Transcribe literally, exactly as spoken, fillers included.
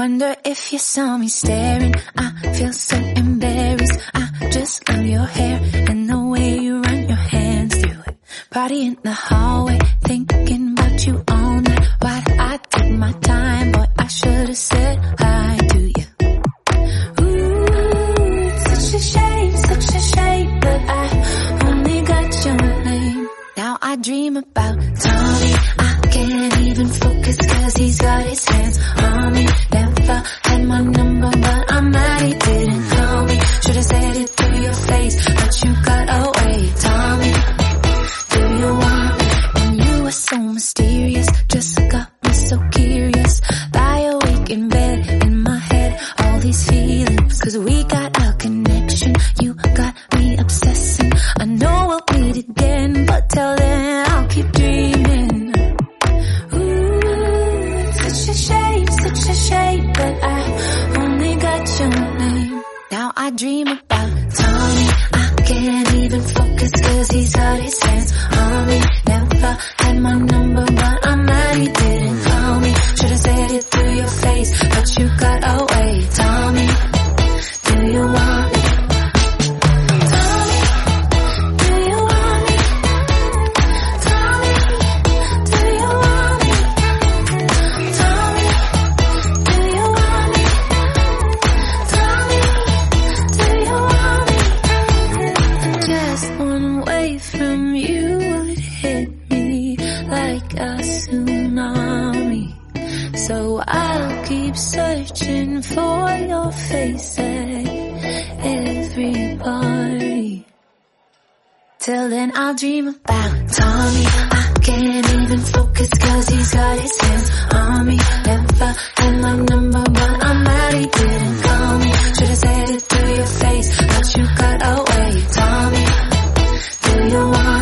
Wonder if you saw me staring. I feel so embarrassed. I just love your hair and the way you run your hands through it. Party in the hallway, thinking about you all night. Why'd I take my time? Boy, I should've said hi to you. Ooh, it's such a shame, such a shame, but I only got your name. Now I dream about Tommy. I can't even focus cause he's got his hands on me. Never had my number, but I'm mad he didn't call me. Should've said it to your face, but you got away. Tommy, do you want me? And you were so mysterious, just got me so curious. Lie awake in bed, in my head, all these feelings. Cause we got a connection, you got me obsessing. I know we'll meet again, but till then I'll keep dreaming. Ooh, such a shame, such a shame, but I only got your name. Now I dream about Tommy. I can't even focus cause he's got his hands on me. Never had my number, but I'm mad he didn't call me. Should've said it to your face, but you got away. Tommy, do you want me? So I'll keep searching for your face at every party. Till then I'll dream about Tommy. I can't even focus cause he's got his hands on me. Never had my number, but I'm mad he didn't call me. Should've said it to your face, but you got away. Tommy, do you want